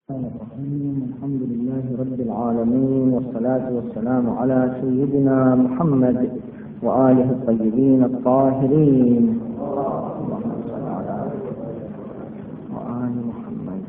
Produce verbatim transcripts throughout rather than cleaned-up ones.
الرحيم. الحمد لله رب العالمين، والصلاة والسلام على سيدنا محمد وآله الطيبين الطاهرين. اللهم صل على وآل محمد.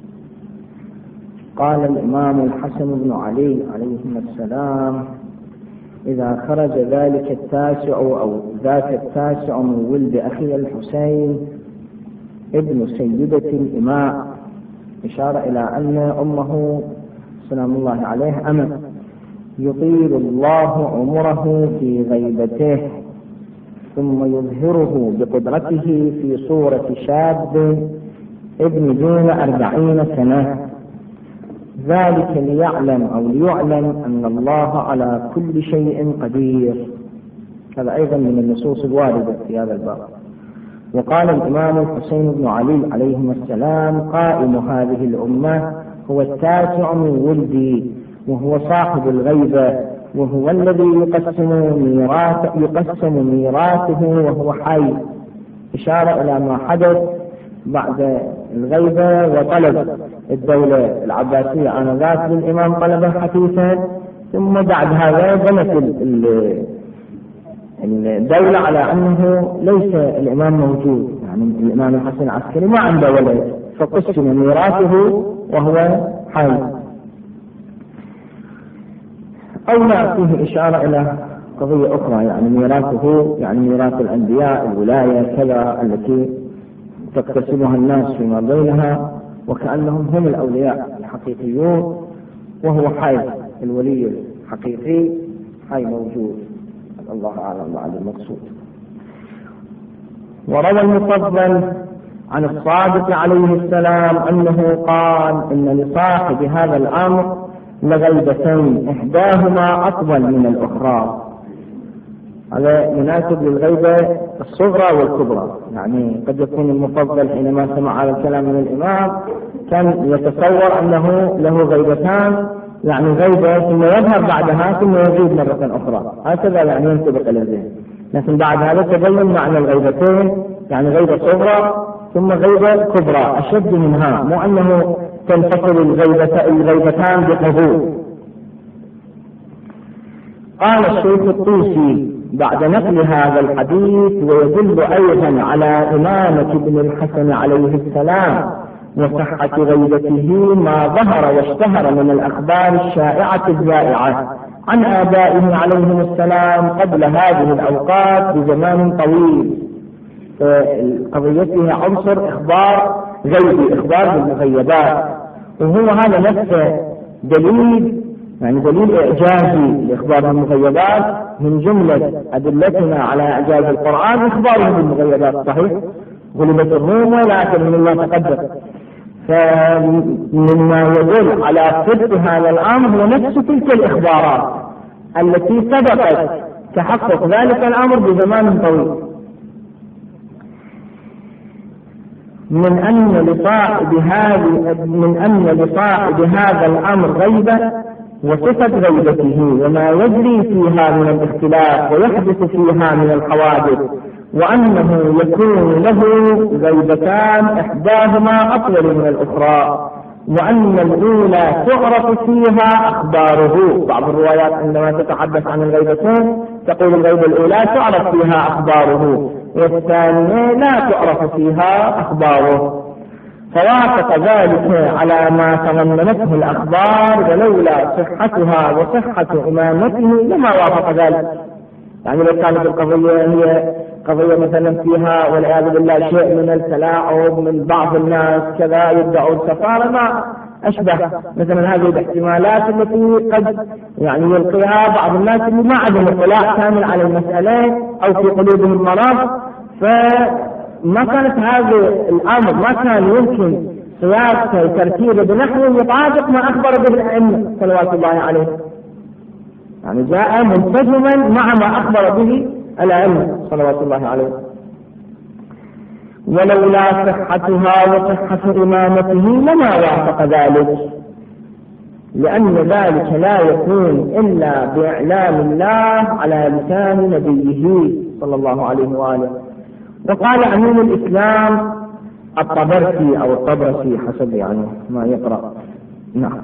قال الإمام الحسن بن علي عليهما السلام: إذا خرج ذلك التاسع أو ذاك التاسع من ولد أخي الحسين ابن سيدة الإماء، إشارة إلى أن أمه سلام الله عليه أمة، يطيل الله عمره في غيبته ثم يظهره بقدرته في صورة شاب ابن دون أربعين سنة، ذلك ليعلم أو ليعلم أن الله على كل شيء قدير. هذا أيضا من النصوص الواردة في هذا الباب. وقال الإمام الحسين بن علي عليهما السلام: قائم هذه الأمة هو التاسع من ولدي، وهو صاحب الغيبة، وهو الذي يقسم ميراث يقسم ميراثه وهو حي، إشارة إلى ما حدث بعد الغيبة وطلب الدولة العباسية آنذاك للإمام طلبا حثيثا، ثم بعد هذا بنت الدولة على أنه ليس الإمام موجود، يعني الإمام الحسن العسكري ما عنده ولد، فقسم ميراثه وهو حي. أو لا فيه إشارة إلى قضية أخرى، يعني ميراثه يعني ميراث الأنبياء، الولاية كذا التي تقتسمها الناس فيما بينها، وكأنهم هم الأولياء الحقيقيون، وهو حي الولي الحقيقي حي موجود. الله أعلم بعد المقصود. وروى المفضل عن الصادق عليه السلام أنه قال: إن لصاحب هذا الأمر لغيبتين إحداهما أطول من الأخرى. هذا مناسب للغيبة الصغرى والكبرى، يعني قد يكون المفضل حينما سمع هذا الكلام من الإمام كان يتصور أنه له غيبتان، يعني غيبة ثم يظهر بعدها ثم يغيب مرة أخرى، هكذا يعني ينطبق إلى الذهن. لكن بعد هذا تبين معنى الغيبتين، يعني غيبة صغرى ثم غيبة كبرى أشد منها، مو أنه تنفصل الغيبة الغيبتان بحضور. قال الشيخ الطوسي بعد نقل هذا الحديث: ويدل أيضا على إمامة ابن الحسن عليه السلام وصحة غيبته ما ظهر واشتهر من الأخبار الشائعة الزائعة عن آبائه عليهم السلام قبل هذه الأوقات بزمان طويل. قضيته عنصر إخبار غيبي، إخبار بالمغيبات، وهو هذا نفسه دليل، يعني دليل إعجازي لإخبار بالمغيبات. من جملة أدلتنا على إعجاز القرآن إخباره بالمغيبات، صحيح؟ غلبت الروم ولكن مما تقدم. فمما يدل على صدق هذا الأمر هو نفس تلك الإخبارات التي سبقت تحقق ذلك الأمر بزمان طويل. من أن لصاحب هذه من أن لصاحب هذا الأمر غيبة وصفة غيبته وما يجري فيها من الاختلاف ويحدث فيها من الحوادث، وأنه يكون له غيبتان إحداهما أطول من الأخرى، وأن الأولى تعرف فيها أخباره. بعض الروايات عندما تتحدث عن الغيبتين تقول الغيبة الأولى تعرف فيها أخباره، والثانية لا تعرف فيها أخباره. فوافق ذلك على ما تضمنته الأخبار، ولولا صحتها وصحة إمامته لما وافق ذلك. يعني لو كانت القضية هي قضية مثلا فيها والعياذ بالله شيء من التلاعب من بعض الناس كذا يدعوا السفارة، ما أشبه مثلا هذه الاحتمالات التي قد يعني يلقيها بعض الناس اللي ما عندهم اطلاع كامل على المسألة أو في قلوبهم مرض. فما كانت هذا الأمر ما كان يمكن قياسه ترتيبه بنحو يطابق ما أخبر به الأئمة صلوات الله عليه، يعني جاء منسجما مع ما أخبر به الأئمة صلوات الله عليه. ولولا صحتها وصحة إمامته لما وافق ذلك، لأن ذلك لا يكون إلا بإعلام الله على لسان نبيه صلى الله عليه وآله. وقال أمين الإسلام الطبرسي أو الطبرسي حسب يعني ما يقرأ نعم.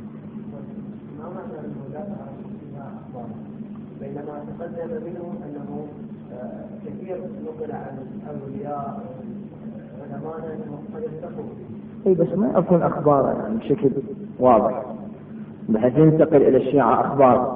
بينما تقدم منهم أنه كثير نقل عن الأولياء علماء أنهم قد اتقوا. اي بس ما يكون أخبار يعني بشكل واضح بحيث ينتقل إلى الشيعة أخبار.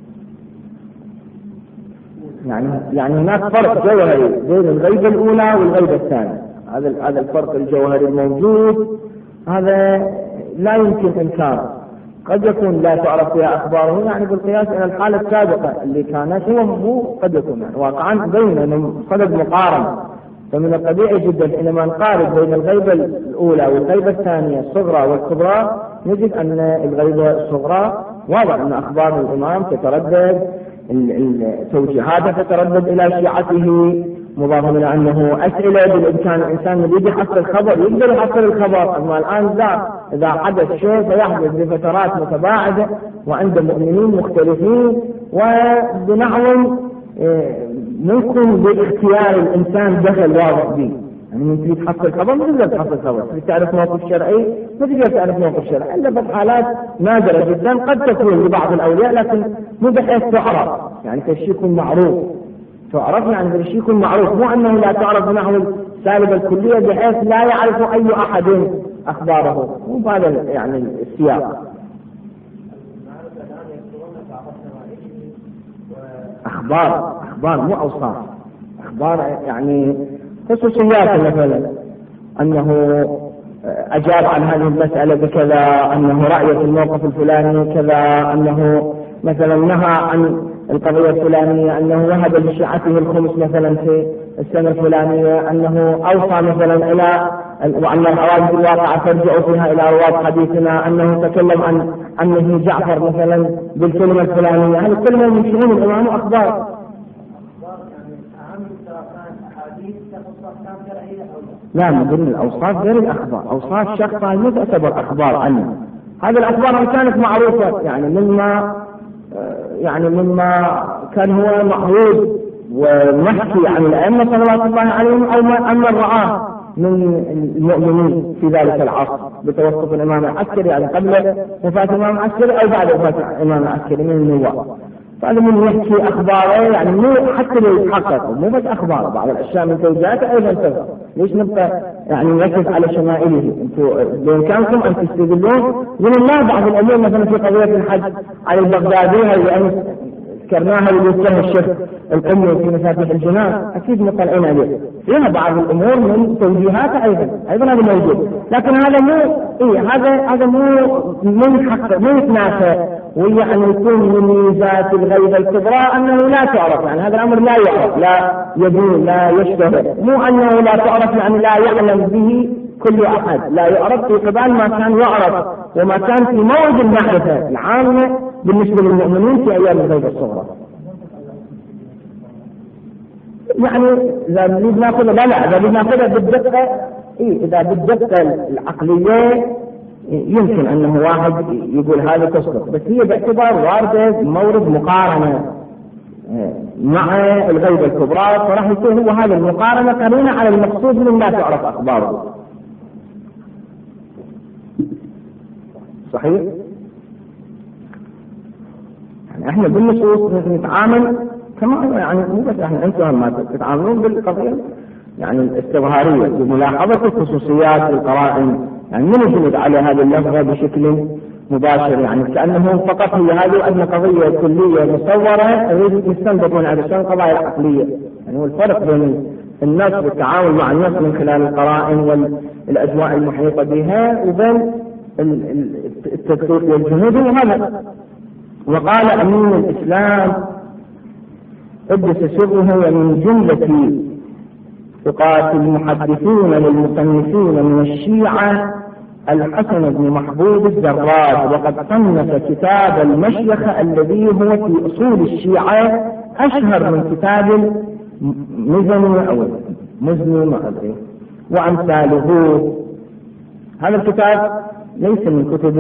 يعني يعني هناك فرق جوهري بين الغيبة الأولى والغيبة الثانية. هذا هذا الفرق الجوهري الموجود، هذا لا يمكن إنكاره. قد يكون لا تعرف فيها أخباره يعني بالقياس إلى الحالة السابقة اللي كانت، هو مو قد يكون يعني واقعا بين صدد مقارنة. فمن الطبيعي جدا حينما نقارن بين الغيبة الأولى والغيبة الثانية الصغرى والكبرى نجد أن الغيبة الصغرى واضح أن أخبار الإمام تتردد، التوجيهات تتردد إلى شيعته، مضافا إلى أنه أسئلة بالإمكان الإنسان يريد يحصل الخبر يقدر يحصل الخبر. أما الآن ذا إذا حدث شيء فيحدث بفترات متباعدة وعند مؤمنين مختلفين وبنحو ممكن باختيار الإنسان دخل واضح به. يعني من تريد تحصل خبر ما تقدر تحصل خبر، تريد تعرف موقف شرعي ما تقدر تعرف موقف شرعي إلا في حالات نادرة جدا قد تكون لبعض الأولياء، لكن مو بحيث تعرف يعني كشيء يكون معروف تعرف يعني بالشيء يكون معروف، مو أنه لا تعرف نحو السالبة الكلية بحيث لا يعرف أي أحد أخباره. مو بهذا يعني السياق. أخبار أخبار مو أوصاف، أخبار يعني خصوصيات، مثلا أنه أجاب عن هذه المسألة بكذا، أنه رأي في الموقف الفلاني كذا، أنه مثلا نهى عن القضية الفلانية، أنه وهب لشيعته الخمس مثلا في السنة الفلانية، أنه أوصى مثلا إلى وأن الحوادث الواقعة ترجع فيها إلى رواة حديثنا، أنه تكلم عن أنه جعفر مثلا بالكلمة الفلانية. هذه الكلمة من شؤون الإمام أخبار. لا، من ضمن الأوصاف غير الأخبار، أوصاف شخص ما تعتبر أخبار عنه. هذه الأخبار إن كانت معروفة يعني مما يعني مما كان هو معروف ومحكي عن الأئمة صلوات الله عليهم، أو ما أن رآه من المؤمنين في ذلك العصر بتوسط الإمام العسكري، يعني قبل وفاة الإمام العسكري أو بعد وفاة الإمام العسكري من النواب. فهذا من يحكي أخباره يعني مو حتى لو يتحقق، مو بس أخباره، بعض الأشياء من توجيهاته أيضا تظهر. ليش نبقى يعني نركز على شمائله؟ أنتم بإمكانكم أن تستدلون من الله بعض الأمور، مثلا في قضية الحج على البغدادي لأن ذكرناها للوجه الشيخ القمي في مفاتيح الجنان، أكيد مطلعين عليه فيها بعض الأمور من توجيهاته أيضا أيضا هذا موجود. لكن هذا مو إيه هذا هذا مو من حق مو يتنافى ويا أن يكون من ميزات الغيبة الكبرى أنه لا تعرف، يعني هذا الأمر لا يعرف لا يدين لا يشتهر، مو أنه لا تعرف يعني لا يعلم به كل أحد، لا يعرف في قبال ما كان يعرف وما كان في موعد المعرفة العامة بالنسبة للمؤمنين في أيام الغيبة الصغرى. يعني إذا بناخذ لا لا إذا بناخذها بالدقة إيه إذا بالدقة العقلية يمكن أنه واحد يقول هذا تصدق، بس هي باعتبار واردة مورد مقارنة مع الغيبة الكبرى، فراح يكون هو هذا المقارنة قرينة على المقصود من لا تعرف أخباره. صحيح؟ يعني احنا بالنصوص نتعامل كما يعني مو بس احنا انتم ما تتعاملون بالقضية يعني الاستظهارية بملاحظة الخصوصيات والقرائن، يعني من يجلد على هذه اللفظة بشكل مباشر، يعني كأنه فقط هي هذه أن قضية كلية مصورة يستنبط من هذه القضايا العقلية. يعني هو الفرق بين النص والتعامل مع النص من خلال القرائن والأجواء المحيطة بها وبين التدقيق والجهود وهذا. وقال أمين الإسلام قدس سره ومن جملة ثقات المحدثين للمصنفين من الشيعة الحسن بن محبوب الزراج، وقد صنف كتاب المشيخة الذي هو في أصول الشيعة أشهر من كتاب مزني أو مزني ما أدري وأمثاله. هذا الكتاب ليس من كتب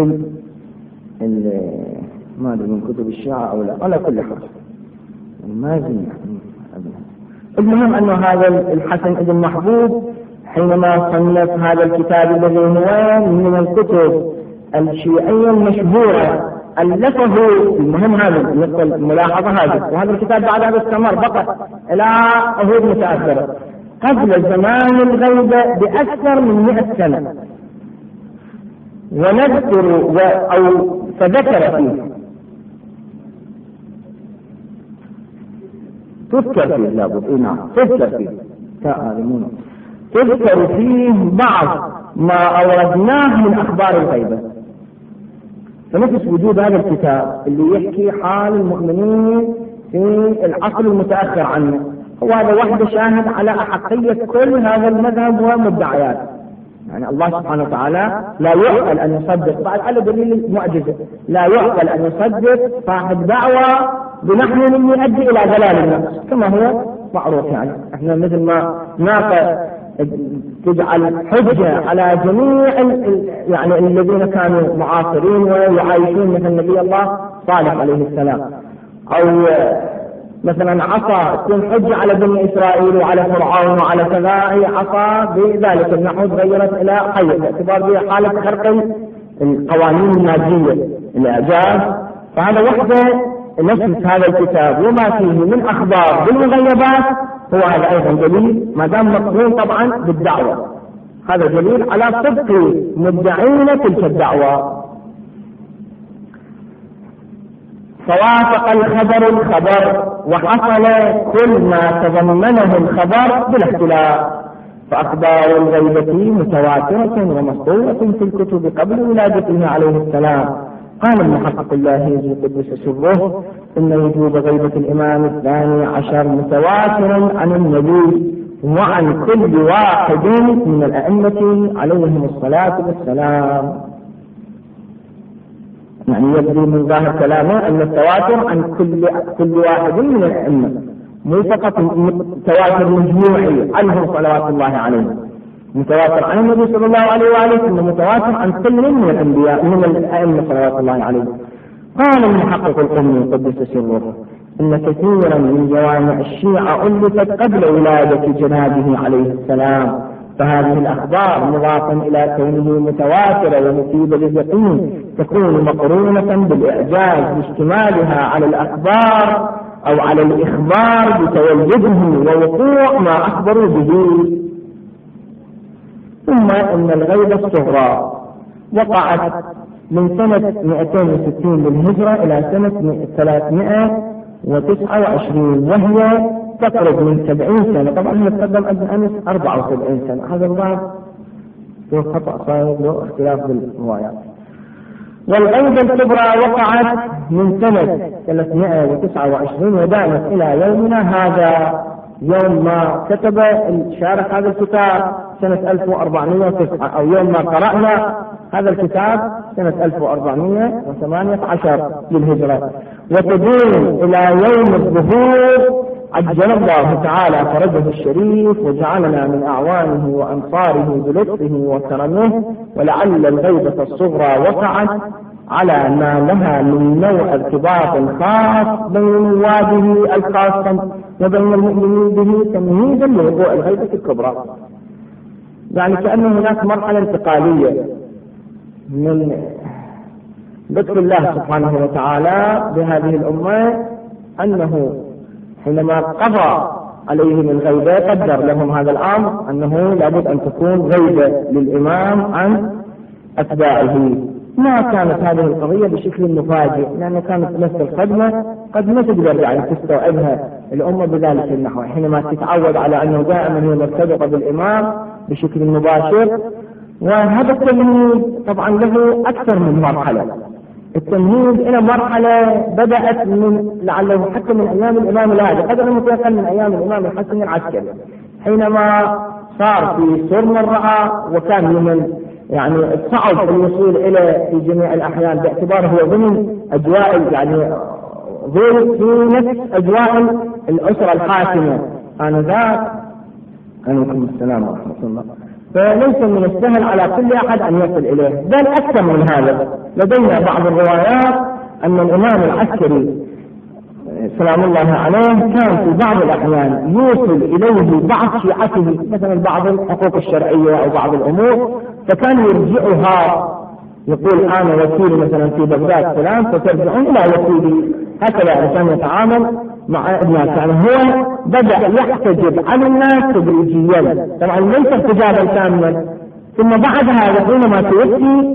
ما أدري من كتب الشيعة أو لا على كل حال ما زين. المهم أنه هذا الحسن بن محبوب حينما صنف هذا الكتاب الذي هو من الكتب الشيعية المشهورة ألفه، المهم هذا الملاحظة هذه، وهذا الكتاب بعد هذا استمر بقى إلى عهود متأخرة قبل زمان الغيبة بأكثر من مئة سنة، ونذكر و... أو فذكر فيه تذكر فيه لابد إيه نعم تذكر فيه تذكر فيه بعض ما أوردناه من أخبار الغيبة. فنفس وجود هذا الكتاب اللي يحكي حال المؤمنين في العصر المتأخر عنه، هو هذا وحده شاهد على أحقية كل هذا المذهب ومدعيات. يعني الله سبحانه وتعالى لا يعقل أن يصدق بعد على دليل المعجزة، لا يعقل أن يصدق صاحب دعوة بنحو يؤدي إلى ضلال النفس كما هو معروف. يعني احنا مثل ما ناقة تجعل حجة على جميع يعني الذين كانوا معاصرين ويعايشون مثل نبي الله صالح عليه السلام، أو مثلا عصا تكون حجة على بني إسرائيل وعلى فرعون وعلى كذا، هي عصا بذلك النحو تغيرت إلى قيد باعتبار بها حالة خرق القوانين المادية الإعجاز. فهذا وحده نفس هذا الكتاب وما فيه من أخبار بالمغيبات هو هذا أيضا دليل ما دام مقرون طبعا بالدعوة، هذا دليل على صدق مدعين تلك الدعوة. فوافق الخبر الخبر وحصل كل ما تضمنه الخبر بالاختلاف، فأخبار الغيبة متواترة ومسطورة في الكتب قبل ولادته عليه السلام. قال المحقق الله قدس سره إن وجوب غيبة الإمام الثاني عشر متواتر عن النبي وعن كل واحد من الأئمة عليهم الصلاة والسلام. يعني يبدو من ظاهر كلامه أن التواتر عن كل كل واحد من الأئمة، مو فقط تواتر مجموعي عنهم صلوات الله عليهم، متواتر عن النبي صلى الله عليه وآله وسلم، متواتر عن كل من الأنبياء من الأئمة صلوات الله عليهم. قال المحقق القمي قدس سره إن كثيرا من جوامع الشيعة ألفت قبل ولادة جنابه عليه السلام، فهذه الأخبار مضافا إلى كونه متواترة ومفيدة لليقين تكون مقرونة بالإعجاز باشتمالها على الأخبار أو على الإخبار بتولده ووقوع ما أخبروا به. ثم إن الغيبة الصغرى وقعت من سنة مئتين وستين للهجرة إلى سنة ثلاثمائة وتسعة وعشرين، وهي تقرب من سبعين سنة. طبعا نتقدم ابن أنس أربعة وسبعين سنة، هذا البعض له خطأ صاير له اختلاف بالروايات. والغيبة الكبرى وقعت من سنة ثلاثمائة وتسعة وعشرين ودامت إلى يومنا هذا، يوم ما كتب الشارح هذا الكتاب سنة ألف وأربعمائة وتسعة، أو يوم ما قرأنا هذا الكتاب سنة ألف وأربعمائة وثمانية عشر للهجرة، وتدين إلى يوم الظهور عجل الله تعالى فرجه الشريف وجعلنا من أعوانه وأنصاره بلطفه وكرمه. ولعل الغيبة الصغرى وقعت على ما لها من نوع ارتباط خاص بين نواده الخاصة وبين المؤمنين به تمهيدا لوقوع الغيبة الكبرى. يعني كأن هناك مرحلة انتقالية من لطف الله سبحانه وتعالى بهذه الأمة، أنه حينما قضى عليهم الغيبة قدر لهم هذا الأمر أنه لابد أن تكون غيبة للإمام عن أتباعه. ما كانت هذه القضية بشكل مفاجئ، لأن كانت نفس الخدمة قد ما تقدر يعني تستوعبها الأمة بذلك النحو، حينما تتعود على أنه دائما هي مرتبطة بالإمام بشكل مباشر. وهذا التمهيد طبعا له أكثر من مرحلة. التمهيد إلى مرحلة بدأت من لعله حتى من أيام الإمام الهادي، قدر المتيقن من أيام الإمام الحسن العسكري، حينما صار في سرم الرعى وكان من يعني صعب الوصول إلى في جميع الأحيان باعتباره هو ضمن أجواء يعني ظل في نفس أجواء الأسرة الحاكمة آنذاك. عليكم السلام ورحمة الله. فليس من السهل على كل أحد أن يصل إليه، بل أكثر من هذا. لدينا بعض الروايات أن الإمام العسكري سلام الله عليه كان في بعض الأحيان يوصل إليه بعض شيعته مثلا بعض الحقوق الشرعية أو بعض الأمور، فكان يرجعها يقول أنا وكيل مثلا في بغداد فلان فترجعون إلى وكيلي، هكذا عشان يتعامل مع الناس. يعني هو بدأ يحتجب عن الناس تدريجيا، طبعا ليس احتجابا تاما، ثم بعد هذا حينما توفي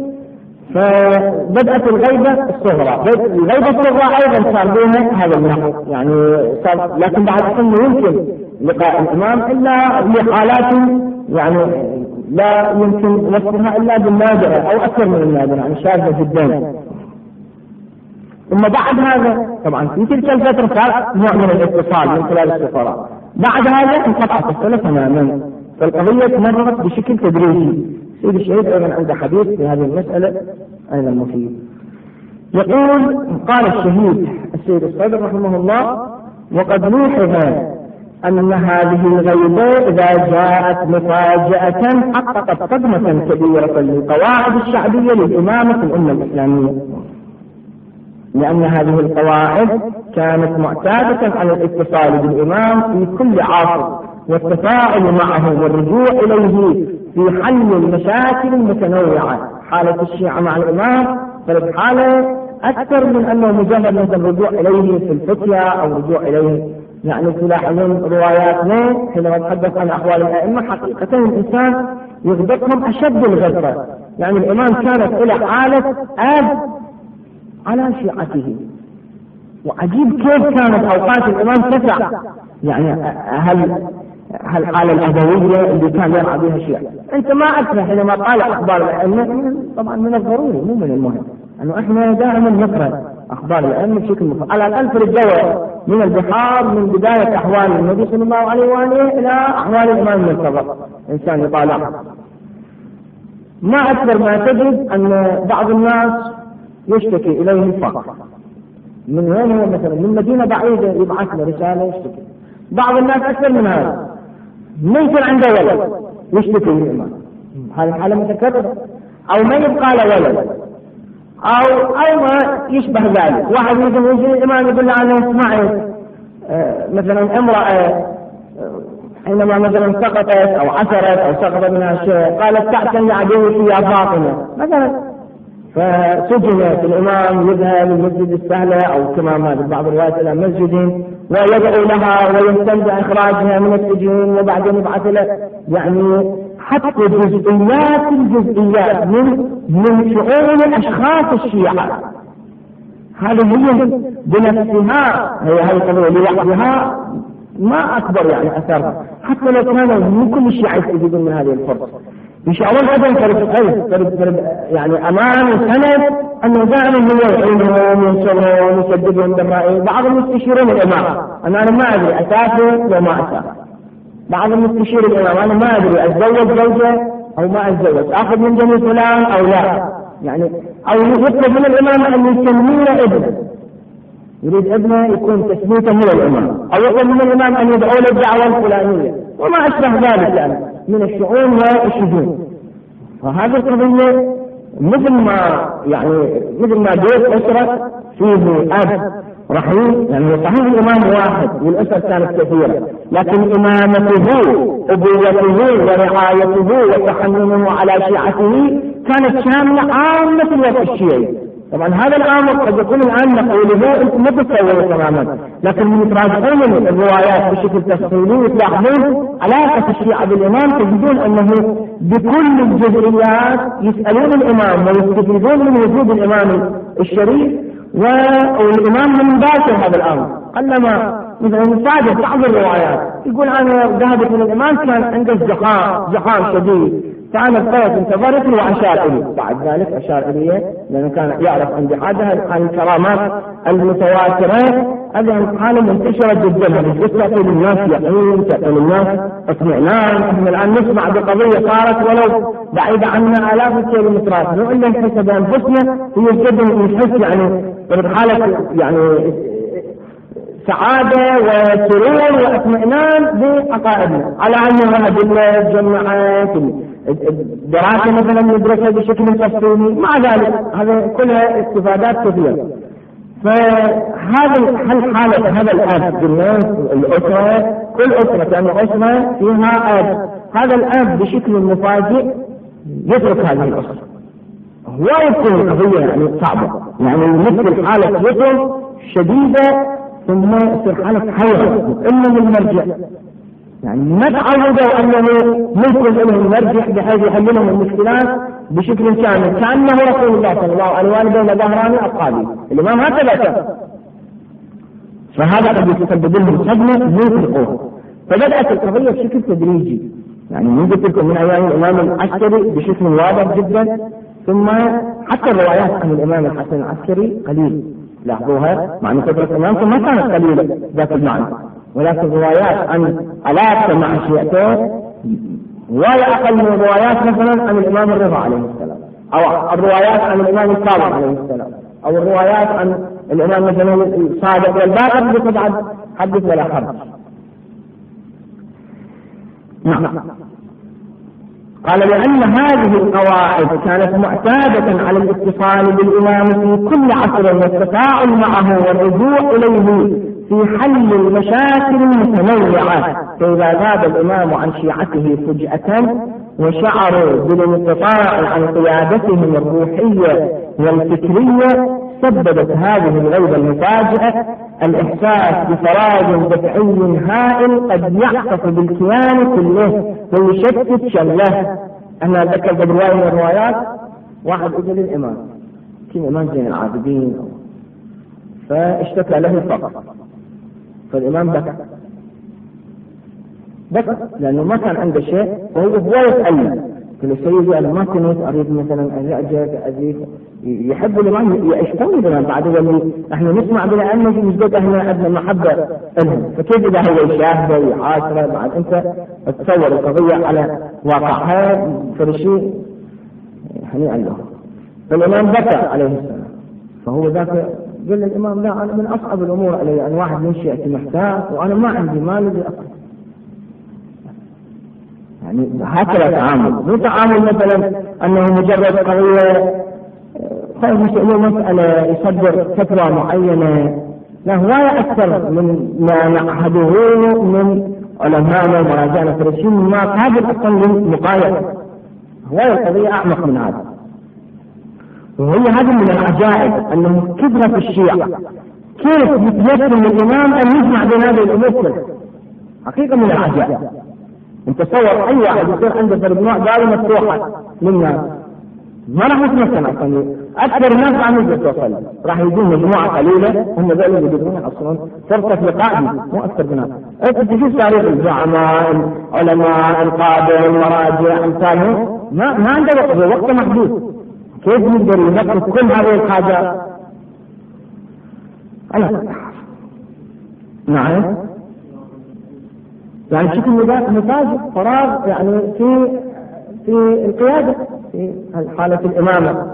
فبدأت الغيبة الصغرى. الغيبة الصغرى أيضا صار بها هذا النحو، يعني صار، لكن بعد أنه يمكن لقاء الإمام إلا لحالات يعني لا يمكن وصفها إلا بالنادرة أو أكثر من النادرة، يعني شاذة جدا. ثم بعد هذا طبعا في تلك الفترة صار نوع من الاتصال من خلال السفراء، بعد هذا انقطعت الصلة تماما، فالقضية مرت بشكل تدريجي. سيد الشهيد أيضا عنده حديث في هذه المسألة أيضا مفيد. يقول قال الشهيد السيد الصدر رحمه الله: وقد لوحظ أن هذه الغيبة إذا جاءت مفاجأة حققت صدمة كبيرة للقواعد الشعبية للإمامة في الأمة الإسلامية، لأن هذه القواعد كانت معتادة على الاتصال بالإمام في كل عصر والتفاعل معه والرجوع إليه في حل المشاكل المتنوعة. حالة الشيعة مع الإمام كانت حالة أكثر من أنه مجرد مثل الرجوع إليه في الفتية أو رجوع إليه، يعني تلاحظون رواياتنا حينما نتحدث عن أحوال الأئمة حقيقة الإنسان يغضبهم أشد الغضب. يعني الإمام كانت إلى حالة آب على شيعته، وعجيب كيف كانت أوقات الإمام تسع، يعني هل هالحالة الأبوية اللي كان يرعى بها الشيعة. أنت ما أكره حينما قال أخبار الأئمة، طبعا من الضروري مو من المهم أنه إحنا دائما نقرأ أخبار الأئمة بشكل مفصل على الأقل في الجو من البحار، من بداية أحوال النبي صلى الله عليه وآله إلى أحوال الإمام المنتظر، إنسان يطالع. ما أكثر ما تجد أن بعض الناس يشتكي إليه الفقر، من وين هو مثلا من مدينة بعيدة يبعث له رسالة يشتكي. بعض الناس أكثر من هذا ما يصير عنده ولد يشتكي الإمام، هذه حالة متكررة، أو ما يبقى له ولد أو أو ما يشبه ذلك. واحد يجي يجي الإمام يقول له أنا اسمعي آه مثلا امرأة حينما مثلا سقطت أو عثرت أو سقط منها شيء قالت تعتني عدوتي يا فاطمة مثلا، فسجنت، الإمام يذهب للمسجد السهلة أو كما ما بعض الروايات إلى مسجد ويدعو لها ويهتم بإخراجها من السجن، وبعدين يبعث له يعني حتى جزئيات الجزئيات من من شؤون أشخاص الشيعة. هذه هي بنفسها هي هذه القضية لوحدها ما أكبر يعني أثرها، حتى لو كانوا من كل الشيعة يستفيدون من هذه الفرصة. يشعرون أيضا فرد يعني أمان وسند أنه دائما هو يعينهم وينصرهم ويسددهم بالرأي. بعضهم يستشيرون الإمام، أنا أنا ما أدري أسافر وما أسافر. بعضهم يستشير الإمام، أنا ما أدري أتزوج زوجة أو ما أتزوج، أخذ من جني فلان أو لا، يعني أو يطلب من الإمام أن يسمي له ابنه، يريد ابنه يكون تسميته من الإمام، أو يطلب من الإمام أن يدعو له الدعوة الفلانية وما أشبه ذلك يعني من الشؤون والشجون. وهذه القضية مثل ما يعني مثل ما بيت أسرة فيه أب رحيم، يعني صحيح الإمام واحد والأسر كانت كثيرة، لكن إمامته أبوته ورعايته وتحننه على شيعته كانت شاملة عامة الوقت الشيعي. طبعا هذا الامر قد يكون الان نقوله انتم ما تتصوروا تماما، لكن من تراجعون الروايات بشكل تفصيلي تلاحظون علاقه الشيعه بالامام تجدون انه بكل الجزئيات يسالون الامام ويستفيدون من وجود الامام الشريف، والامام من باشر هذا الامر. قلما مثلا نصادف بعض الروايات يقول انا ذهبت من الامام كان عنده زحام زحام شديد، فأنا بقيت انتظرت وأشار إلي، بعد ذلك أشار إلي لأنه كان يعرف عندي هذا عن الكرامات المتواترة. هذه حالة منتشرة جدا، مش تعطي للناس يقين، تعطي للناس اطمئنان. احنا الآن نسمع بقضية صارت ولو بعيدة عنا آلاف الكيلومترات، نقول إلا نحس بأنفسنا هي جدا نحس يعني حالة يعني سعادة وسرور واطمئنان بعقائدنا على أنها أدلة جمعت الدراسة مثلا ندرسها بشكل تفصيلي، مع ذلك هذا كلها استفادات كثيرة. فهذا حالة هذا الأب بالناس الأسرة، كل أسرة كان أسرة فيها أب، هذا الأب بشكل مفاجئ يترك هذه الأسرة هو يكون القضية يعني صعبة، يعني مثل حالة يطل شديدة ثم يصير حالة حيرة إلا من المرجع، يعني ما تعودوا أنه ممكن أنهم يرجع بحيث يحللهم المشكلات بشكل كامل كأنه رسول الله صلى الله عليه وآله بين ظهراني أصحابه. الإمام هكذا كان، فهذا قد يسبب لهم صدمة ينفقوها. فبدأت القضية بشكل تدريجي، يعني من قلت لكم من أيام الإمام العسكري بشكل واضح جدا، ثم حتى الروايات عن الإمام الحسن العسكري قليل، لاحظوها مع أن قدرة الإمام ما كانت قليلة ذات المعنى، ولكن الروايات عن علاقته مع شيعته ولا أقل من الروايات مثلا عن الإمام الرضا عليه السلام، أو الروايات عن الإمام الكاظم عليه السلام، أو الروايات عن الإمام مثلا الصادق والباقر بتبعد حدث ولا حرج. نعم. قال لأن هذه القواعد كانت معتادة على الاتصال بالإمام في كل عصر والتفاعل معه والرجوع إليه في حل المشاكل المتنوعة، فإذا غاب الإمام عن شيعته فجأة وشعروا بالانقطاع عن قيادتهم الروحية والفكرية سببت هذه الغيبة المفاجئة الإحساس بفراغ دفعي هائل قد يعصف بالكيان كله ويشتت شمله. أنا ذكر برواية من الروايات واحد أجل الإمام كان إمام زين العابدين فاشتكى له الفقر، فالإمام بكى بكى لأنه ما كان عنده شيء وهو هو يتألم. قال سيدي أنا ما كنت أريد مثلا أن يعجب أزيد يحب الإمام يشتغل بالإمام بعد ذلك احنا نسمع بالأئمة في مجدد احنا عندنا محبة لهم، فكيف إذا هو يشاهده ويعاشره بعد أنت تصور القضية على واقعها فرشي هنيئا له. فالإمام بكى عليه السلام، فهو ذاك قال الإمام لا أنا من أصعب الأمور علي أن واحد من شيعتي محتاج وأنا ما عندي مال الذي أقل. يعني هكذا تعامل، مو تعامل مثلا أنه مجرد قضية خلينا نسأله مسألة يصدر فتوى معينة، لا هو أكثر من ما نعهده من علماء ومراجعنا فرشين ما هذا أصلا من مقايضة، هو القضية أعمق من هذا. وهي هذه من العجائب أنه كبرة في الشيعة كيف يتيسر للإمام أن يجمع بين هذه الأمور كلها، حقيقة من العجائب. انت تصور أي واحد يصير عنده فربناء دائما مفتوحة للناس ما راح يتمكن أصلا، أكثر الناس عم يجي توصل راح يجون مجموعة قليلة هم ذول اللي يجون أصلا فرصة لقائهم مو أكثر من هذا. أنت تشوف تاريخ الزعماء العلماء القادة المراجع أمثالهم ما ما عنده وقت، وقت محدود، كيف يقدر ينفذ كل هذه الحاجات؟ أنا نعم يعني شكل مفاجئ فراغ يعني في في القيادة في حالة الإمامة.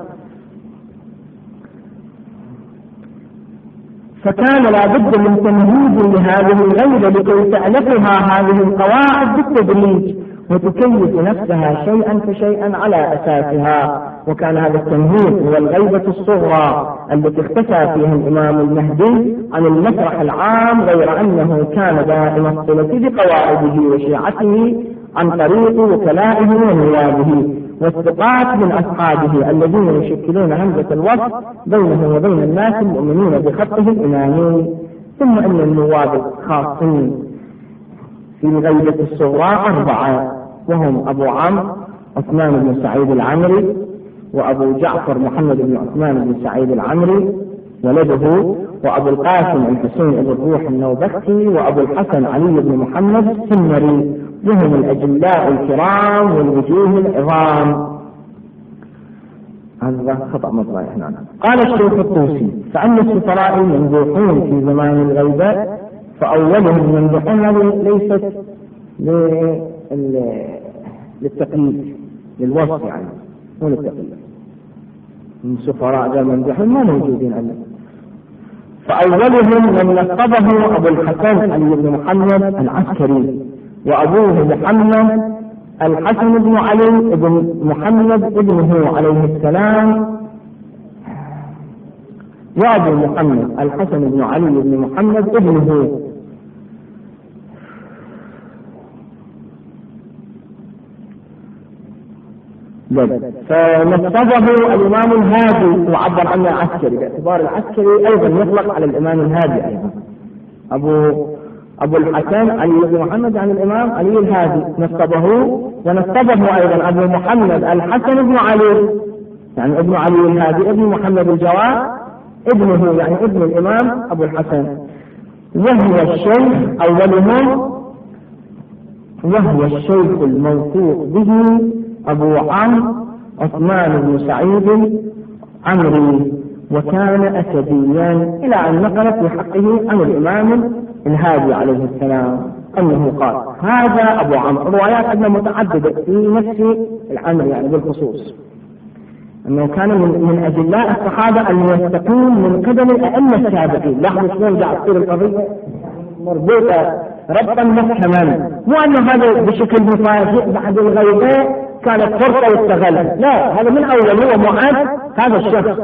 فكان لا بد من تمهيد لهذه الغيبة لكي تألفها هذه القواعد بالتدريج وتكيف نفسها شيئا فشيئا على أساسها. وكان هذا التمهيد هو الغيبة الصغرى التي اختفى فيها الإمام المهدي عن المسرح العام، غير أنه كان دائم الصلة بقواعده وشيعته عن طريق وكلائه ونوابه والثقات من أصحابه الذين يشكلون همزة الوصف بينه وبين الناس المؤمنين بخطه الإمامي. ثم أن النواب الخاصين في الغيبة الصغرى أربعة، وهم أبو عمرو عثمان بن سعيد العمري، وأبو جعفر محمد بن عثمان بن سعيد العمري ولده، وأبو القاسم الحسين بن الروح النوبختي، وأبو الحسن علي بن محمد السمري، وهم الأجلاء الكرام والوجوه العظام. هذا خطأ مطلع هنا. قال الشيخ الطوسي: فأن السفراء الممدوحون في زمان الغيبة فأولهم ممدوحون ليست للتقليد للوصف، يعني مو للتقليد. من سفراء ذا ممدوحون ما موجودين عندنا. فأولهم من نصبه أبو الحسن علي بن محمد العسكري، وأبوه محمد الحسن بن علي بن محمد ابنه عليه السلام، وأبو محمد الحسن بن علي بن محمد ابنه. فنصبه الإمام الهادي وعبر عنه العسكري، باعتبار العسكري أيضا يطلق على الإمام الهادي أيضا. أبو أبو الحسن علي بن محمد عن الإمام علي الهادي نصبه، ونصبه أيضا أبو محمد الحسن بن علي، يعني ابن علي الهادي ابن محمد الجواد ابنه، يعني ابن الإمام أبو الحسن. وهو الشيخ أولهم وهو الشيخ الموثوق به أبو عمرو عثمان بن سعيد عمري، وكان أسديا، إلى أن نقل في حقه عن الإمام الهادي عليه السلام أنه قال هذا أبو عمرو. روايات عندنا متعددة في نفس الأمر يعني بالخصوص، أنه كان من, من أجلاء الصحابة أن يستقيم من قدم الأئمة السابقين. لاحظوا شلون جاء تصير القضية مربوطة ربطا محكما، مو أن هذا بشكل مفاجئ بعد الغيبة كانت فرصة واستغلها، لا، هذا من أول هو معاد. هذا الشخص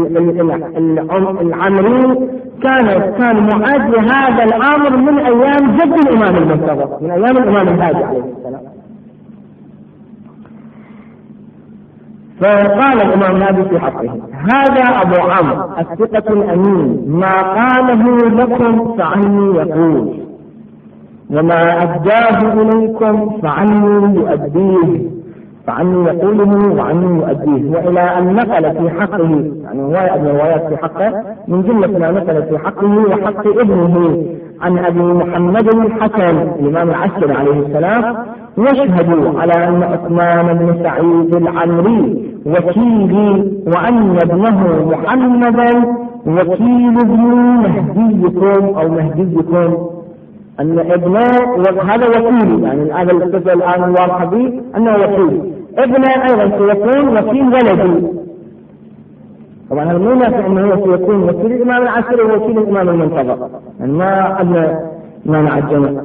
العمري كان كان معاد لهذا الأمر من أيام جد الإمام المنتظر، من أيام الإمام الهادي عليه السلام. فقال الإمام الهادي في حقه هذا أبو عمرو الثقة الأمين، ما قاله لكم فعني يقول، وما أداه إليكم فعني يؤديه، فعني يقوله وعني يؤديه. وإلى أن نقل في حقه، يعني رواية من الروايات في حقه من جملة ما نقل في حقه وحق ابنه عن أبي محمد الحسن الإمام العسكري عليه السلام، يشهد على أن عثمان بن سعيد العمري وكيلي، وأن ابنه محمدا وكيل ابن مهديكم أو مهديكم، أن ابنه هذا وكيل، يعني هذا الطفل الآن الواضح به أنه وكيل، ابنه أيضا سيكون وكيل ولدي. طبعا هذا مو نافع أنه هو سيكون وكيل الإمام العسكري ووكيل الإمام المنتظر، يعني ما أدنى ما نعجمه.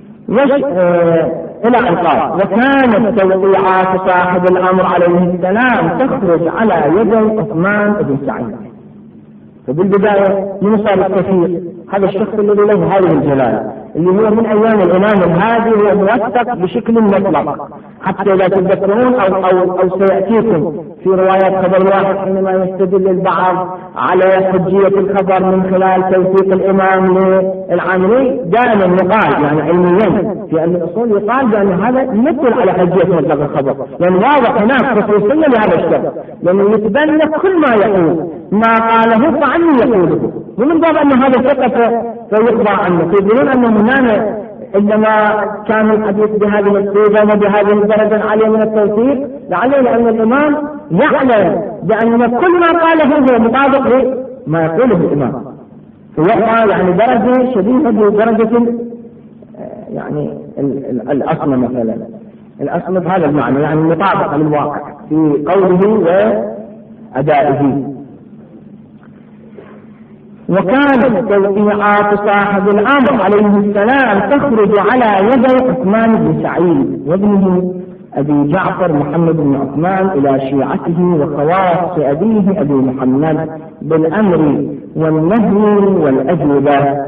آه إلى أن قال وكانت توقيعات صاحب الأمر عليه السلام تخرج على يد عثمان بن سعيد. فبالبداية من صار الكثير هذا الشخص الذي له هذه الجلالة اللي هو من أيام الإمام الهادي هو موثق بشكل مطلق، حتى إذا تذكرون أو, أو, أو سيأتيكم في روايات خبر واحد حينما يستدل البعض على حجية الخبر من خلال توثيق الإمام للعاملي، دائما يقال يعني علميا في علم الأصول يقال بأن هذا يمثل على حجية مطلق الخبر، لأن واضح هناك خصوصية لهذا الشخص، لأنه يتبنى كل ما يقول، ما قاله فعني يقوله، ومن باب أن هذا الثقة فيقضى عنه. يقولون أنه هنا عندما كان الحديث بهذه الصيغة وبهذه الدرجة العالية من التوثيق لعله لأن الإمام يعلم بأن كل ما قاله هو مطابق ما يقوله الإمام، فيقع يعني درجة شديدة بدرجة يعني الأصل مثلا الأصل بهذا المعنى، يعني مطابقة للواقع في قوله وأدائه. وكانت توقيعات صاحب الأمر عليه السلام تخرج على يد عثمان بن سعيد وابنه أبي جعفر محمد بن عثمان إلى شيعته وخواص أبيه أبي محمد بالأمر والنهي والأجوبة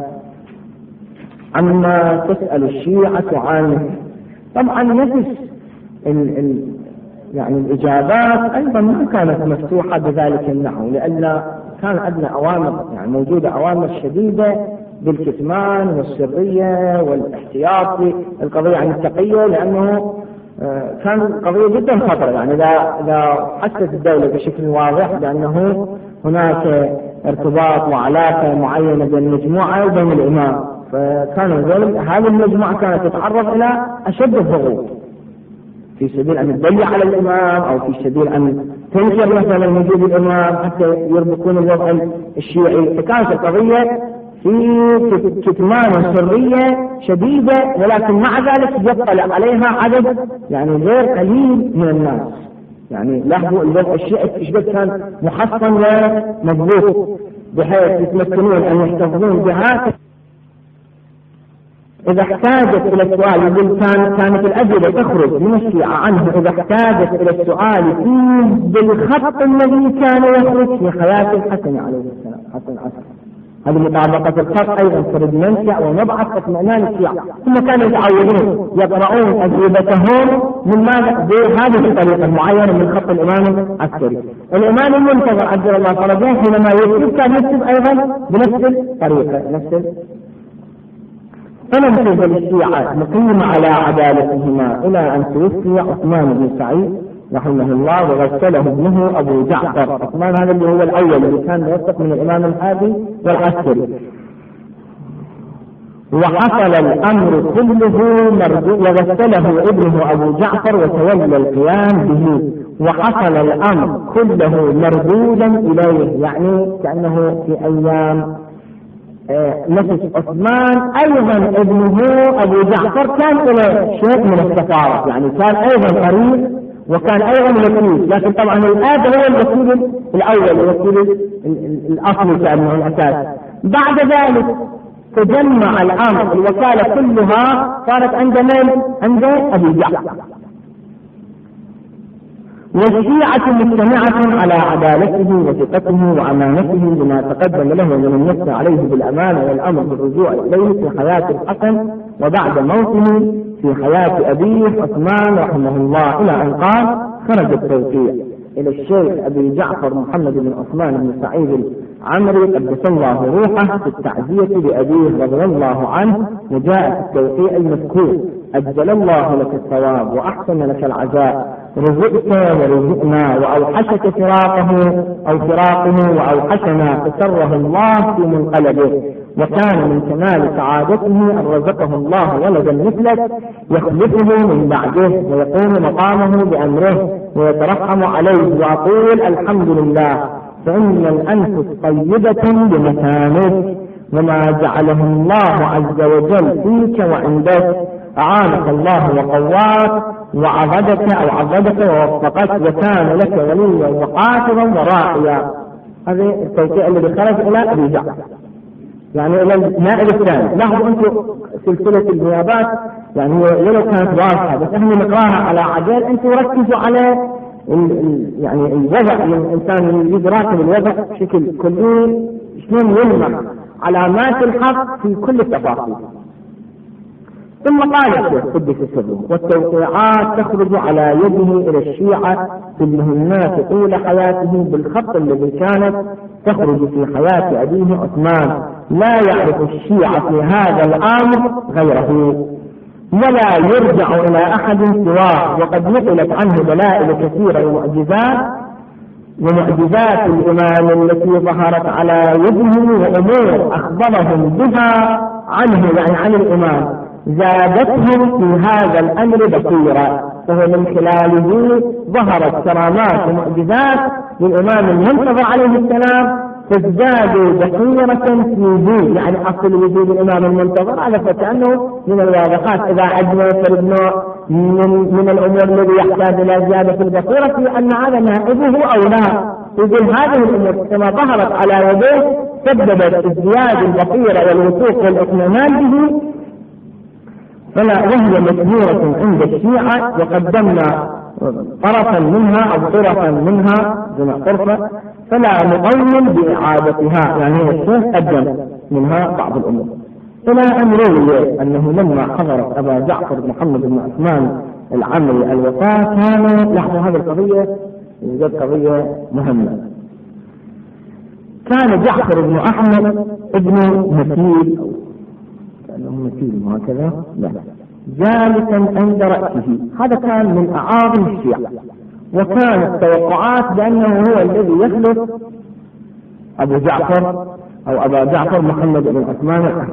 عما تسأل الشيعة عنه. طبعا نفس ال ال يعني الإجابات أيضا ما كانت مفتوحة بذلك النحو، لأن كان عندنا أوامر يعني موجودة أوامر شديدة بالكتمان والسرية والاحتياط القضية عن التقية، لأنه كان قضية جدا خطرة، يعني إذا إذا حست الدولة بشكل واضح بأنه هناك ارتباط وعلاقة معينة بين المجموعة وبين الإمام، فكان هذه المجموعة كانت تتعرض إلى أشد الضغوط في سبيل أن تضيع على الإمام أو في سبيل أن تنكر مثلا وجود الإمام حتى يربطون الوضع الشيعي. فكانت القضية في كتمان سرية شديدة، ولكن مع ذلك يطلع عليها عدد يعني غير قليل من الناس. يعني لاحظوا الوضع الشيعي إشبه كان محصن ومضبوط بحيث يتمكنون أن يحتفظون بها. إذا احتاجت إلى السؤال يقول كان كانت الأجوبة تخرج من الشيعة عنه إذا احتاجت إلى السؤال فيه بالخط الذي كان يخرج في حياة الحسن عليه السلام حسن العسكري هذه مطابقة الخط أيضا ترد منشأ ومبعث اطمئنان الشيعة. ثم كانوا يتعودون يقرؤون أجوبتهم من ماذا؟ بهذه الطريقة المعينة من خط الإمام العسكري. الإمام المنتظر عجل الله فرجه حينما يكتب كان يكتب أيضا بنفس الطريقة نفس. فلم تزل الشيعة مقيمة على عدالتهما إلى أن توفي عثمان بن سعيد رحمه الله وغسله ابنه أبو جعفر. عثمان هذا اللي هو الأول اللي كان يوثق من الإمام الهادي والعسكري. وحصل الأمر كله مردود وغسله ابنه أبو جعفر وتولى القيام به. وحصل الأمر كله مردودا إليه، يعني كأنه في أيام نفس عثمان أيضا ابنه أبو جعفر كان له شيء من السفارة، يعني كان أيضا قريب وكان أيضا وكيل، لكن طبعا الآب هو الوكيل الأول الوكيل الأصلي كأنه الأساس. بعد ذلك تجمع الأمر الوكالة كلها صارت عند من؟ عند أبي جعفر. والشيعة مجتمعة على عدالته وثقته وأمانته بما تقدم له من النص عليه بالأمانة والأمر بالرجوع إليه في حياة الحسن وبعد موته في حياة أبيه عثمان رحمه الله، إلى أن قال خرج التوقيع إلى الشيخ أبي جعفر محمد بن عثمان بن سعيد العمري قدس الله روحه في التعزية بأبيه رضي الله عنه، وجاء في التوقيع المذكور: أجل الله لك الثواب وأحسن لك العزاء، رزقت ورزقنا وأوحشك فراقه أو فراقه وأوحشنا فسره الله في منقلبه. وكان من كمال سعادته أن رزقه الله ولدا مثلك يخلفه من بعده ويقوم مقامه بأمره ويترحم عليه. وأقول الحمد لله، فإن الأنفس طيبة بمكانه، وما جعله الله عز وجل فيك وعندك أعانك الله وقواك وعضدك أو عضدك ووفقك وكان لك وليا وحافظا وراعيا. هذا التوقيع الذي خرج إلى أبي جعفر، يعني إلى النائب الثاني. لاحظوا أنتم سلسلة النيابات، يعني ولو كانت واضحة بس احنا نقراها على عجل. أنتم ركزوا على يعني الوضع، الإنسان يدرك الوضع بشكل كلي، شلون يلمح علامات الحق في كل التفاصيل. ثم قال الشيخ قدس سره: والتوقيعات تخرج على يده إلى الشيعة في المهمات طول حياته بالخط الذي كانت تخرج في حياة أبيه عثمان. لا يعرف الشيعة في هذا الأمر غيره ولا يرجع إلى أحد سواه. وقد نقلت عنه دلائل كثيرة ومعجزات ومعجزات الإمام التي ظهرت على يده وأمور أخبرهم بها عنه، يعني عن الإمام، زادتهم في هذا الأمر بصيرة. فهو من خلاله ظهرت كرامات ومعجزات للإمام المنتظر عليه السلام، فازدادوا بصيرة في وجود، يعني أصل وجود الإمام المنتظر هذا فكأنه من الواضحات. إذا عندنا فرد نوع من, من الأمور الذي يحتاج إلى زيادة البصيرة في أن هذا نائبه أو لا، يقول هذه الأمور كما ظهرت على يديه سببت ازدياد البصيرة والوثوق والاطمئنان به، فلا وهي مشهورة عند الشيعة. وقدمنا طرفا منها أو طرفا منها جمع طرفة، فلا نقوم بإعادتها، يعني الشيخ قدم منها بعض الأمور. إلى أن روي أنه لما حضرت أبا جعفر محمد بن عثمان العمري الوفاة كان لاحظوا هذه القضية، يوجد قضية مهمة. كان جعفر بن أحمد ابن مثيل كأنه مثيل وهكذا لا جالسا عند رأسه، هذا كان من أعاظم الشيعة، وكانت توقعات بأنه هو الذي يخلف أبو جعفر أو أبا جعفر محمد بن عثمان الأحمد،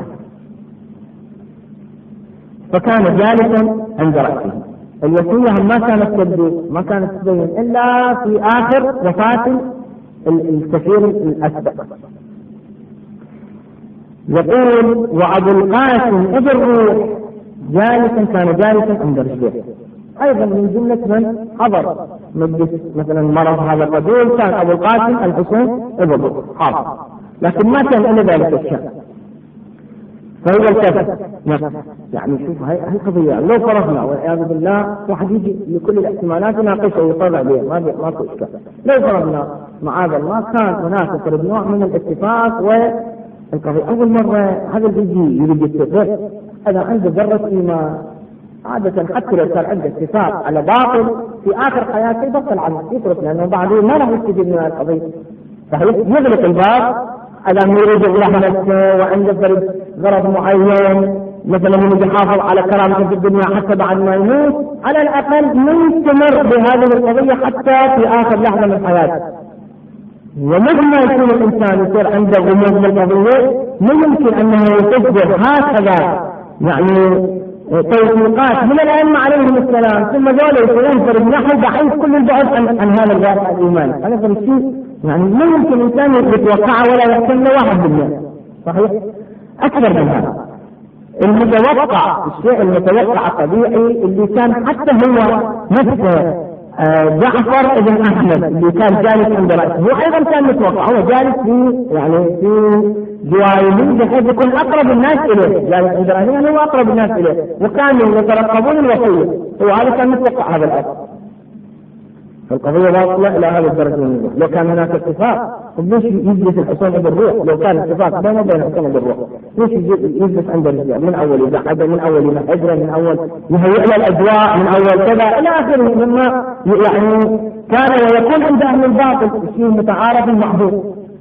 فكان جالسا عند رأسه. الوصية ما كانت تبدو ما كانت تبين إلا في آخر وفاة الكثير الأسبق. يقول: وأبو القاسم ابن الروح جالسا كان جالسا عند رجله، أيضا من جملة من حضر مجلس مثلا مرض هذا الرجل كان أبو القاسم الحسين ابن الروح حاضر، لكن ما كان إلا ذلك الشأن، فهو التفت نفسه. يعني شوف هاي القضية لو فرضنا والعياذ بالله واحد يجي لكل الاحتمالات يناقشه ويطلع عليه ما ما في إشكال. لو فرضنا معاذ الله كان هناك فرض نوع من الاتفاق القضية أول مرة هذا الجي يريد يستفر، إذا عنده ذرة إيمان عادة حتى لو كان عنده اتفاق على باطل في آخر حياته يبطل عنه يترك، لأنه بعدين ما راح يستفيد من القضية، راح يغلق الباب على ما يريد يصلح نفسه وعنده فرد غرض معين، مثلا يريد يحافظ على كرامته في الدنيا حتى بعد ما يموت، على الأقل ما يستمر بهذه القضية حتى في آخر لحظة من حياته. ومهما يكون الإنسان يصير عنده غموض بالقضية ما يمكن أنه يصدر هكذا يعني توثيقات من الأئمة عليهم السلام ثم ذولا يصيرون فرد نحو بحيث كل البعد عن, عن هذا الواقع الإيمان. هذا فرد شيء يعني ما يمكن إنسان يتوقعه ولا يحسن له واحد بالمئة، صحيح؟ أكثر من هذا المتوقع، الشيء المتوقع الطبيعي اللي كان حتى هو نفسه جعفر ابن أحمد اللي كان جالس عند رأسه هو أيضا كان متوقع، هو جالس في يعني في جواره بحيث يكون أقرب الناس إليه، جالس عند رأسه يعني هو أقرب الناس إليه، وكانوا يترقبون الوصية، هو هذا كان متوقع هذا الأمر. فالقضية واصلة إلى هذا الدرجة من الروح. لو كان هناك اتفاق ليش يجلس الحسين بالروح؟ لو كان اتفاق بينه وبين الحسين بالروح ليش يجلس عند الرجال من أول يزحد من أول يمحجره من أول يهيئ له الأجواء من أول كذا إلى آخره مما يعني كان ويكون عند أهل الباطل شيء متعارف محظوظ.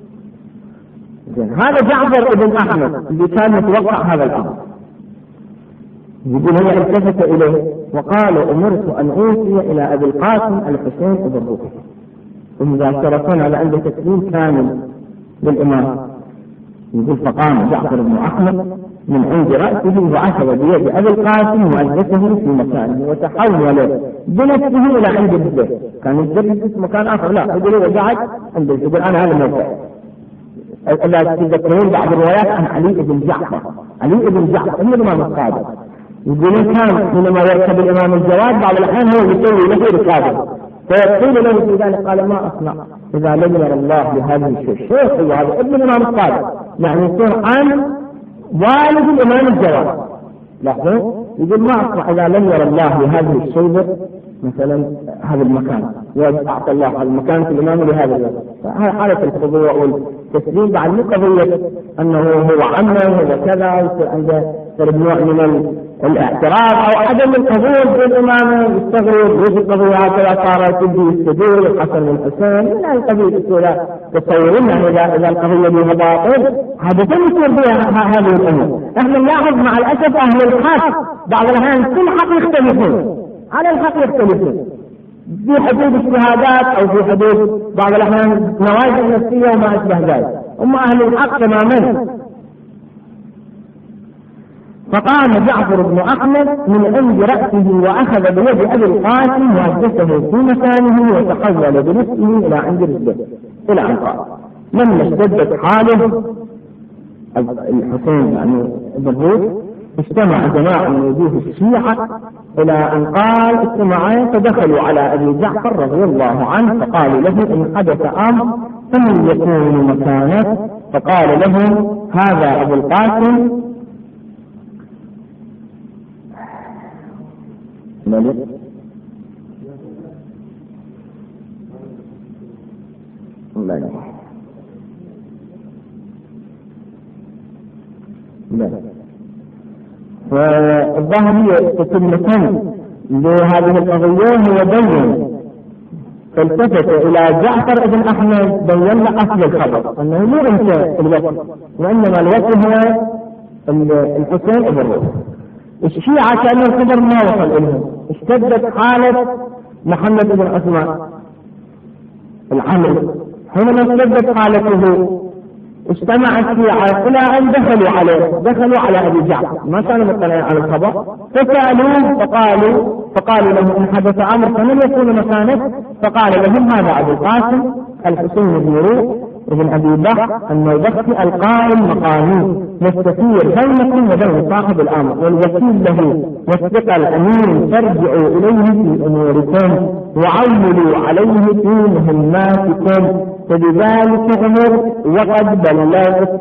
هذا جعفر ابن أحمد اللي كان متوقع هذا الأمر يقول هو التفت إليه وقال أمرت أن أوصي إلى أبي القاسم الحسين بن الروح ومباشرة على عند تسليم كامل للإمام. يقول فقام جعفر بن أحمد من عند رأسه وأخذ بيد أبي القاسم وأجلسه في مكانه وتحول بنفسه إلى عند البيت، كان يجلس في مكان آخر لا يقول هو قاعد عند يقول أنا هذا الموقع. إلا تذكرون بعض الروايات عن علي بن جعفر، علي بن جعفر من الإمام الصادق يقولون كان حينما يركب الإمام الجواد بعض الأحيان هو يسوي له ركابه فيقول له في ذلك قال ما أصنع إذا لم ير الله بهذا الشيء. الشيخ هو هذا ابن الإمام الصادق يعني يصير عن والد الإمام الجواد، لاحظوا يقول ما أصنع إذا لم ير الله بهذه الشيء مثلا هذا المكان وأعطى الله هذا المكان في الإمام لهذا الوقت. فهذه حالة الخضوع والتسليم بعد مو قضية أنه هو عمه هو كذا يصير عنده فرد نوع من الاعتراض أو عدم القبول بالإمامة يستغرب وفي قضية هكذا صارت تجي السجود الحسن والحسين من هذه القضية الأولى تصورون إذا إذا القضية بها باطل هذا كم يصير بها هذه الأمور. احنا نلاحظ مع الأسف أهل الحق بعض الأحيان كل حق يختلفون على الحق يختلفون في حدود الشهادات أو في حدود بعض الأحيان نوازل نفسية وما أشبه ذلك، هم أهل الحق تماما. فقام جعفر بن أحمد من عند رأسه وأخذ بيد أبي القاسم وأجلسه في مكانه وتحول بنفسه إلى عند رجله إلى أن قال لما اشتدت حاله الحسين يعني بالروح اجتمع جماعة من وجوه الشيعة إلى أن قال اجتمعا فدخلوا على أبي جعفر رضي الله عنه فقالوا له إن حدث أمر فمن يكون مكانه؟ فقال لهم هذا أبو القاسم ملك ملك ملك فالظاهر تتمة لهذه القضية هو بين فالتفت إلى جعفر بن أحمد بين له أصل الخبر أنه مو أنت الوقت وإنما الوقت هو الحسين بن الروح. الشيعة كأن الخبر ما وصل إليهم اشتدت حالة محمد بن عثمان العمل حينما اشتدت حالته اجتمع الشيعة إلى أن دخلوا عليه دخلوا على أبي جعفر ما كانوا مطلعين على الخبر فسألوه فقالوا فقالوا له إن حدث أمر فمن يكون مكانه؟ فقال لهم هذا أبو القاسم الحسين بن روح ابن أبي بكر النوبختي القائم مقامي مستثير بينكم وبين صاحب الأمر والوكيل له والثقة الأمين ترجعوا إليه في أموركم وعولوا عليه في مهماتكم فبذلك أمر وقد بلغت.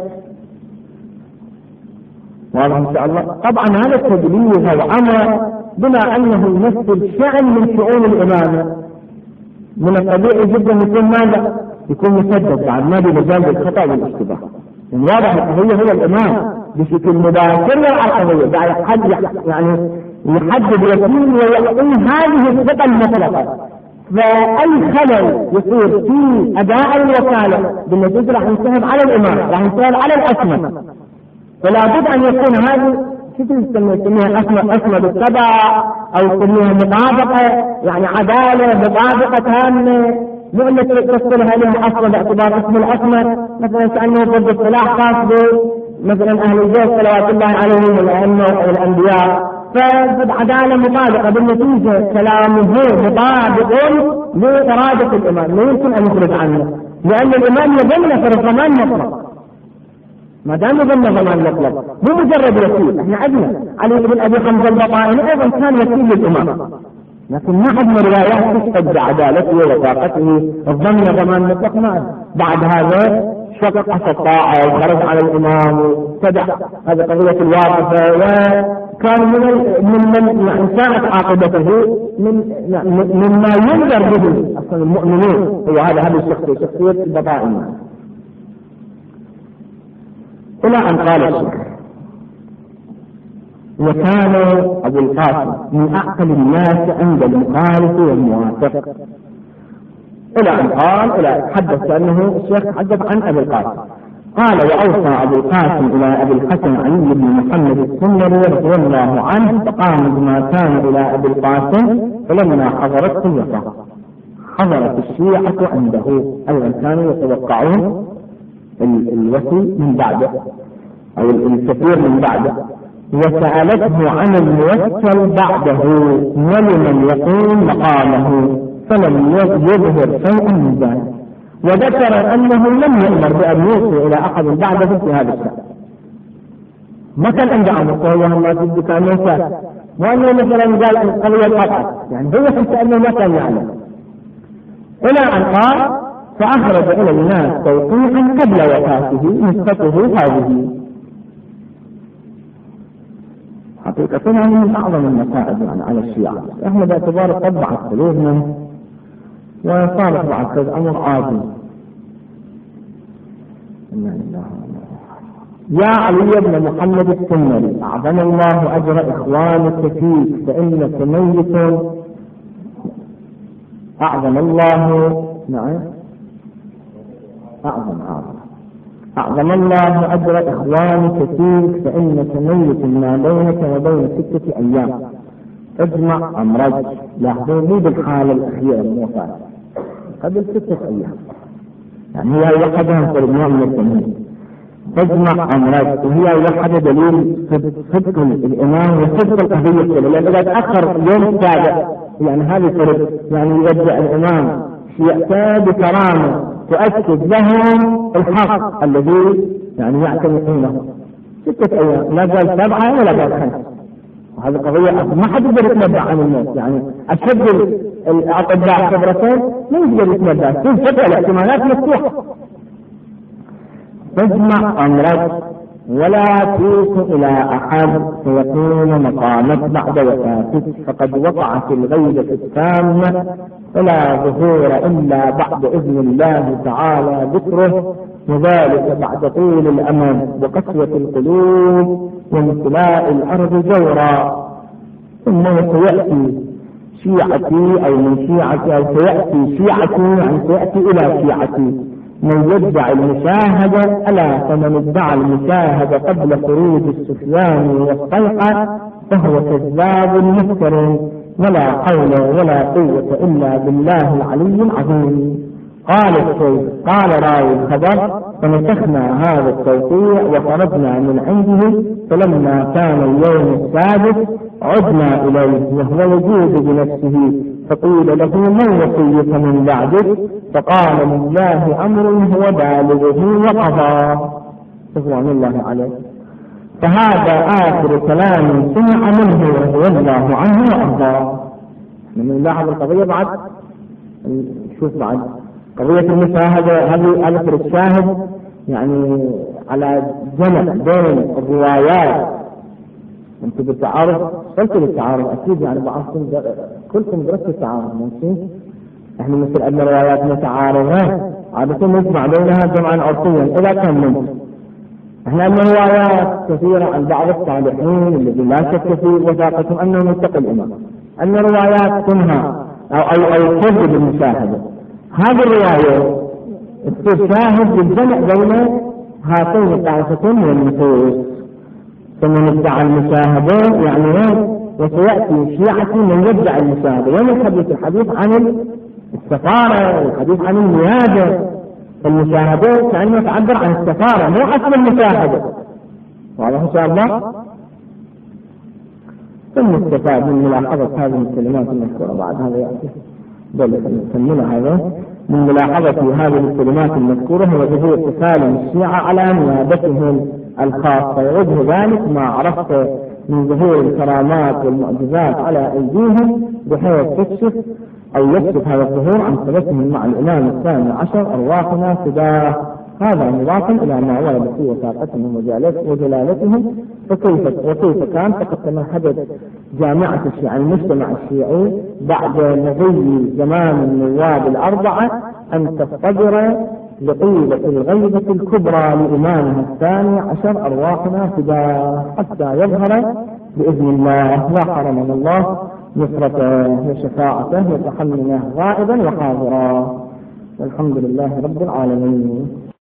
واضح إن شاء الله. طبعا هذا التبليغ والعمل بما أنه يمثل شأن من شؤون الإمامة من الطبيعي جدا يكون ماذا؟ يكون مسدد بعد ما بمجال الخطأ والاشتباه واضح القضية هو الإمام بشكل مباشر للقضية، يعني يحدد يقين ويعطيه هذه الثقة المطلقة. فأي خلل يصير في أداء الوكالة بالنتيجة راح ينسحب على الإمام، راح ينسحب على الأسمى. فلا بد أن يكون هذه شو تسميها الأسمى أسمى بالتبع أو تسميها مطابقة، يعني عدالة مطابقة تامة، مو أنك تفصلها لها أصلا باعتبار اسم الأسمى، مثلا كأنه ضد اصطلاح خاص مثلا أهل البيت صلوات الله عليهم والأئمة والأنبياء. فالعدالة مطابقة بالنتيجة كلامه مطابق لإرادة الإمام، لا يمكن أن يخرج عنه، لأن الإمام يظل في الضمان مطلق. ما دام يظل ضمان مطلق مو مجرد وكيل. احنا عندنا علي بن أبي حمزة البطائني أيضا كان وكيل للإمام، لكن ما عندنا روايات تشهد بعدالته ووثاقته الضمن ضمان مطلق. ما بعد هذا شق الطاعة وخرج على الإمام وابتدع هذه قضية الواقفة، وكان من من يعني كانت عاقبته من مما ينذر به أصلا المؤمنين. هو هذا هذه الشخصية شخصية البطائن. إلى أن قال الشيخ: وكان أبو القاسم من أعقل الناس عند المخالف والموافق. إلى أن قال إلى حدث أنه الشيخ حدث عن أبي القاسم قال: وأوصى أبو القاسم إلى أبي الحسن علي بن محمد السنري رضي الله عنه، فقام بما كان إلى أبي القاسم، فلما حضرت الوفاة حضرت الشيعة عنده. أيضا كانوا يتوقعون الوفي من بعده أو الكثير من بعده، وسألته عن الموكل بعده ولمن يقوم مقامه، فلم يظهر شيئا من ذلك، وذكر أنه لم يأمر بأن يوصي إلى أحد بعده في هذا الشأن. ما كان عنده أمر والله ما تبدو كان ينسى، وأنه مثلا قال القضية القطع، يعني هو حتى أنه ما كان يعلم. إلى أن قال: فأخرج إلى الناس توقيعا قبل وفاته نسبته هذه. حقيقة من أعظم المسائل يعني على الشيعة، احنا باعتبار طبعت قلوبنا وصارت بعد هذا أمر عادي. يا علي بن محمد السنري، أعظم الله أجر إخوانك فيك، فإنك ميت. أعظم الله نعم أعظم أعظم أعظم الله أجر إخوانك فيك، فإنك ميت ما بينك وبين ستة أيام. اجمع أمرك، لاحظوني بالحالة الأخيرة الموفاة قبل ستة أيام، يعني هي وحدها فرماء من التنين. اجمع أمرك، وهي وحدة دليل صدق الإمام وصدق القضية، لأن إذا تأخر يوم السابع يعني هذه فرق، يعني يبدأ الإمام يأتي بكرامة تؤكد لهم الحق الذي يعني يعتمدونه. ستة أيام، لا قال سبعة ولا قال خمسة، وهذه قضية ما حد يقدر يتنبأ عن الناس. يعني أشد الأطباء خبرتين ما يقدر يتنبأ، كل فترة الاحتمالات مفتوحة. تجمع أمرك ولا توصل إلى أحد فيكون مقامك بعد وفاتك، فقد وقعت الغيبة التامة ولا ظهور إلا بعد إذن الله تعالى ذكره، وذلك بعد طول الأمد وقسوة القلوب وامتلاء الأرض جورا. ثم سيأتي شيعتي أو من شيعتي أو سيأتي شيعتي يعني سيأتي إلى شيعتي من يدعي المشاهدة، ألا فمن ادعى المشاهدة قبل خروج السفيان والصيحة فهو كذاب مفتر، ولا حول ولا قوة إلا بالله العلي العظيم. قال الشيخ قال راوي الخبر: فنسخنا هذا التوقيع وخرجنا من عنده، فلما كان اليوم السادس عدنا إليه وهو يجود بنفسه، فقيل له: من وصيك من بعدك؟ فقال: لله أمر هو بالغه وقضى، رضوان الله عليه. فهذا آخر كلام سمع منه رضي الله عنه وأرضاه. من لاحظ القضية بعد شوف بعد قضية المشاهدة هذه آخر الشاهد، يعني على جمع بين الروايات. انتم بالتعارض قلتوا بالتعارض اكيد، يعني بعضكم كلكم درستوا التعارض ممكن. احنا مثل ان روايات متعارضة عادة نجمع بينها جمعا عرفيا اذا كان ممكن، احنا عندنا روايات كثيرة عن بعض الصالحين الذي لا شك في وثاقتهم أنه متقي الإمام، أن روايات تنهى أو أو أو تجد المشاهدة. هذه الرواية تصير شاهد للجمع بين هاتين الطائفتين من النصوص، ثم ندعى المشاهدة يعني وسيأتي شيعة من يدعي المشاهدة. وين الحديث؟ الحديث عن السفارة، الحديث عن النيابة. المشاهدة كأنه تعبر عن السفارة مو أصل المشاهدة. واضح إن شاء الله؟ ثم استفاد من ملاحظة هذه الكلمات المذكورة بعد هذا يأتي بل نكملها هذا. من ملاحظة هذه الكلمات المذكورة هو ظهور تسالم الشيعة على نيابتهم الخاصة، ووجه ذلك ما عرفت من ظهور الكرامات والمعجزات على أيديهم بحيث تكشف أو يكشف هذا الظهور عن ثبتهم مع الإمام الثاني عشر أرواحنا فداه. هذا مضافا إلى ما ورد في وثاقتهم وجلالتهم. فكيف وكيف كان فقد تمهدت جامعة الشيعة المجتمع الشيعي بعد مضي زمان النواب الأربعة أن تصطدر لطيبة الغيبة الكبرى لإمامها الثاني عشر أرواحنا فداه حتى يظهر بإذن الله. لا حرمنا الله نصرته وشفاعته وتحمله غائبا وحاضرا. والحمد لله رب العالمين.